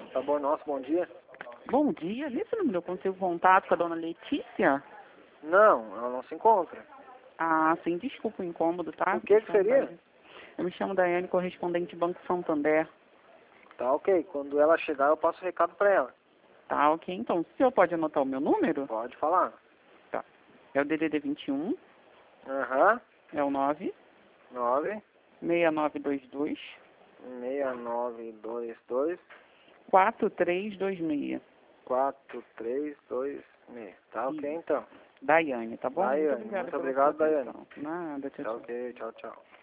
Tá bom, nossa, bom dia. Bom dia, nesse número eu consigo contato com a dona Letícia? Não, ela não se encontra. Ah, sim, desculpa o incômodo, tá? O que seria? Eu me chamo Daiane, correspondente Banco Santander. Tá ok, quando ela chegar eu passo o recado pra ela. Tá, ok, então, o senhor pode anotar o meu número? Pode falar. Tá. É o DDD 21, Aham. é o 9 9 6922 6922 4326. 4326. Tá ok, Isso. então. Daiane, tá bom? Daiane, Muito obrigada muito pela obrigado, sua Daiane. atenção. Nada, tchau, Tá tchau. ok, tchau, tchau.